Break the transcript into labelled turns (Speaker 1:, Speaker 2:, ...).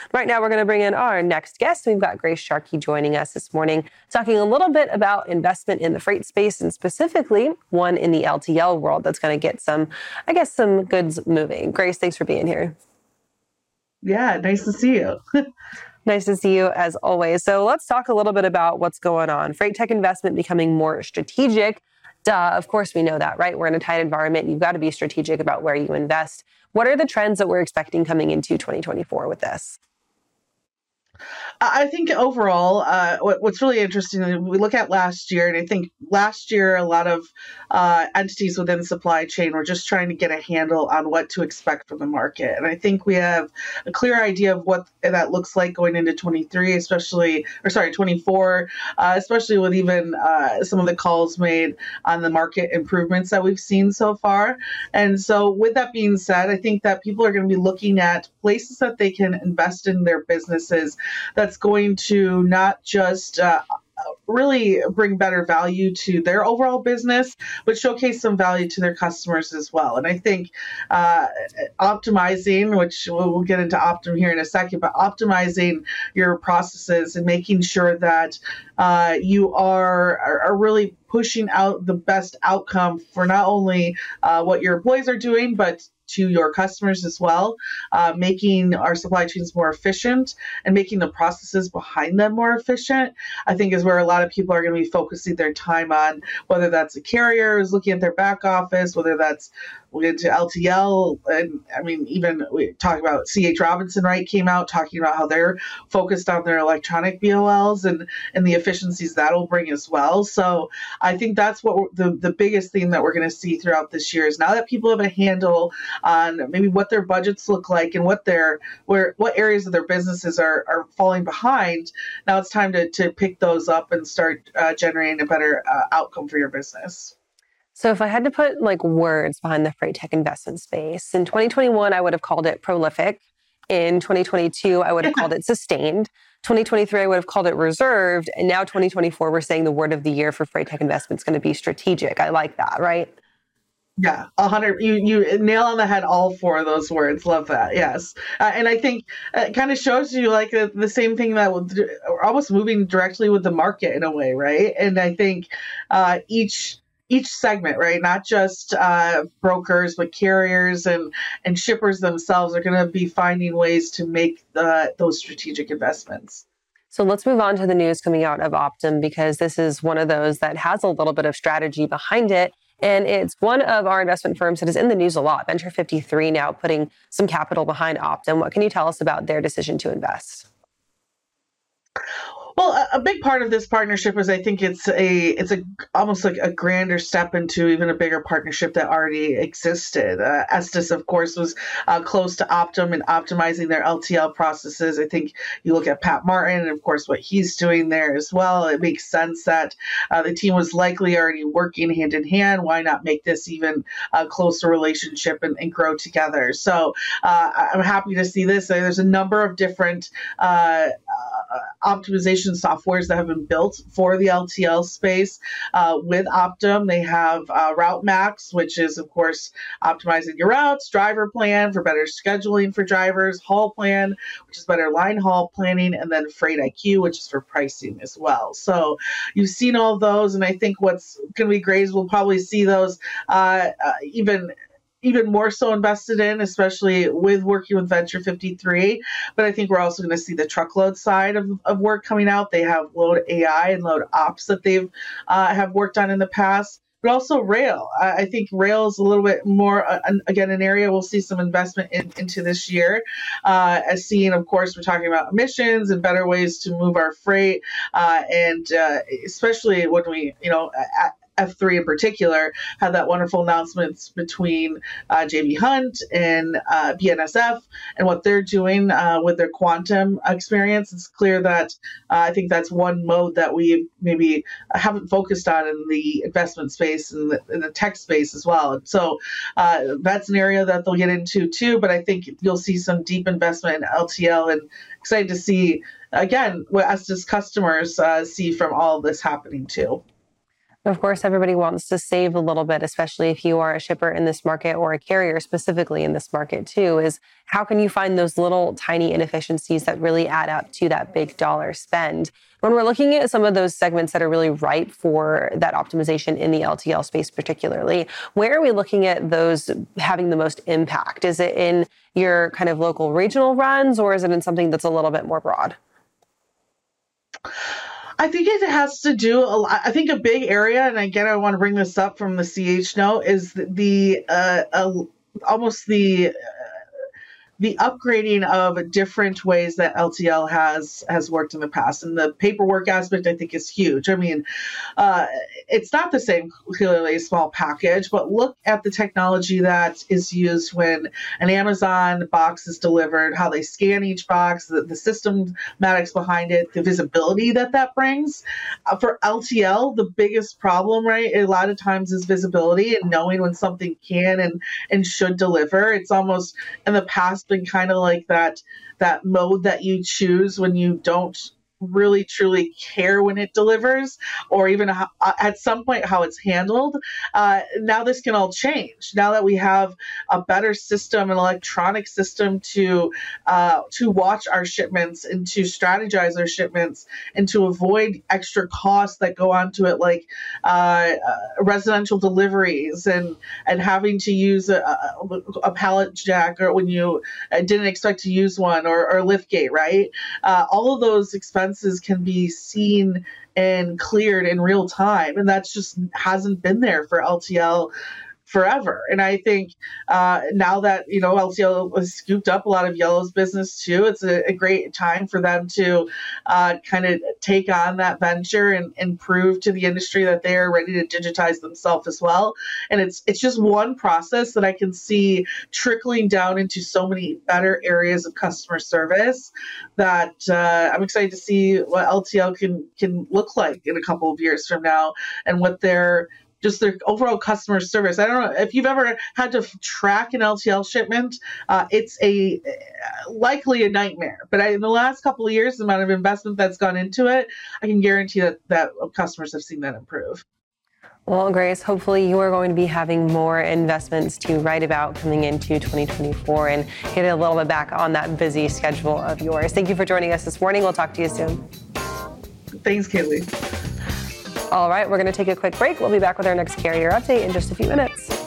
Speaker 1: Right now, we're going to bring in our next guest. We've got Grace Sharkey joining us this morning, talking a little bit about investment in the freight space and specifically one in the LTL world that's going to get some goods moving. Grace, thanks for being here.
Speaker 2: Yeah, nice to see you.
Speaker 1: Nice to see you as always. So let's talk a little bit about what's going on. Freight tech investment becoming more strategic. Duh, of course we know that, right? We're in a tight environment. You've got to be strategic about where you invest. What are the trends that we're expecting coming into 2024 with this?
Speaker 2: I think overall, what's really interesting, we look at last year, and I think last year a lot of entities within supply chain were just trying to get a handle on what to expect from the market. And I think we have a clear idea of what that looks like going into 24, especially with even some of the calls made on the market improvements that we've seen so far. And so with that being said, I think that people are going to be looking at places that they can invest in their businesses that's going to not just really bring better value to their overall business, but showcase some value to their customers as well. And I think optimizing, which we'll get into Optum here in a second, but optimizing your processes and making sure that you are really pushing out the best outcome for not only what your employees are doing, but to your customers as well, making our supply chains more efficient and making the processes behind them more efficient, I think is where a lot of people are going to be focusing their time on, whether that's a carrier is looking at their back office, whether that's we'll get into LTL. And I mean, even we talk about C.H. Robinson, right, came out talking about how they're focused on their electronic BOLs and the efficiencies that'll bring as well. So I think that's what the biggest theme that we're going to see throughout this year is now that people have a handle on maybe what their budgets look like and what areas of their businesses are falling behind. Now it's time to pick those up and start generating a better outcome for your business.
Speaker 1: So if I had to put words behind the freight tech investment space, in 2021, I would have called it prolific. In 2022, I would have called it sustained. 2023, I would have called it reserved. And now 2024, we're saying the word of the year for freight tech investment is going to be strategic. I like that, right?
Speaker 2: Yeah, 100. You nail on the head all four of those words. Love that. Yes, and I think it kind of shows you the same thing that we're almost moving directly with the market in a way, right? And I think each segment, right, not just brokers, but carriers and shippers themselves are going to be finding ways to make those strategic investments.
Speaker 1: So let's move on to the news coming out of Optum, because this is one of those that has a little bit of strategy behind it. And it's one of our investment firms that is in the news a lot. Venture 53 now putting some capital behind Optum. What can you tell us about their decision to invest?
Speaker 2: Well, a big part of this partnership is I think it's almost like a grander step into even a bigger partnership that already existed. Estes, of course, was close to Optum and optimizing their LTL processes. I think you look at Pat Martin and, of course, what he's doing there as well. It makes sense that the team was likely already working hand in hand. Why not make this even a closer relationship and grow together? So I'm happy to see this. There's a number of different optimization softwares that have been built for the LTL space with Optum. They have Route Max, which is, of course, optimizing your routes, Driver Plan for better scheduling for drivers, Haul Plan, which is better line haul planning, and then Freight IQ, which is for pricing as well. So you've seen all those, and I think what's going to be great is we'll probably see those even more so invested in, especially with working with Venture 53. But I think we're also going to see the truckload side of work coming out. They have Load AI and Load Ops that they've have worked on in the past, but also rail. I think rail is a little bit more, again, an area we'll see some investment into this year. As seeing, of course, we're talking about emissions and better ways to move our freight, and especially when we, F3 in particular, had that wonderful announcements between J.B. Hunt and BNSF and what they're doing with their quantum experience. It's clear that I think that's one mode that we maybe haven't focused on in the investment space and in the tech space as well. And so that's an area that they'll get into too, but I think you'll see some deep investment in LTL, and excited to see, again, what Estes customers see from all of this happening too.
Speaker 1: Of course, everybody wants to save a little bit, especially if you are a shipper in this market or a carrier specifically in this market too, is how can you find those little tiny inefficiencies that really add up to that big dollar spend? When we're looking at some of those segments that are really ripe for that optimization in the LTL space particularly, where are we looking at those having the most impact? Is it in your kind of local regional runs, or is it in something that's a little bit more broad?
Speaker 2: I think it has to do a lot. I think a big area, and again, I want to bring this up from the CH note, is almost the upgrading of different ways that LTL has worked in the past. And the paperwork aspect, I think, is huge. I mean, it's not the same, clearly, a small package, but look at the technology that is used when an Amazon box is delivered, how they scan each box, the systematics behind it, the visibility that brings. For LTL, the biggest problem, right, a lot of times is visibility and knowing when something can and should deliver. It's almost in the past been kind of like that mode that you choose when you don't really truly care when it delivers, or even at some point how it's handled. Now this can all change. Now that we have a better system, an electronic system to watch our shipments and to strategize our shipments and to avoid extra costs that go onto it, like residential deliveries and having to use a pallet jack, or when you didn't expect to use one, or lift gate, right? All of those expenses can be seen and cleared in real time, and that's just hasn't been there for LTL forever. And I think now that LTL has scooped up a lot of Yellow's business too, it's a great time for them to kind of take on that venture and prove to the industry that they are ready to digitize themselves as well. And it's just one process that I can see trickling down into so many better areas of customer service that I'm excited to see what LTL can look like in a couple of years from now, and what their overall customer service. I don't know if you've ever had to track an LTL shipment. It's likely a nightmare. But in the last couple of years, the amount of investment that's gone into it, I can guarantee that customers have seen that improve.
Speaker 1: Well, Grace, hopefully you are going to be having more investments to write about coming into 2024 and get a little bit back on that busy schedule of yours. Thank you for joining us this morning. We'll talk to you soon.
Speaker 2: Thanks, Kaylee.
Speaker 1: All right, we're going to take a quick break. We'll be back with our next carrier update in just a few minutes.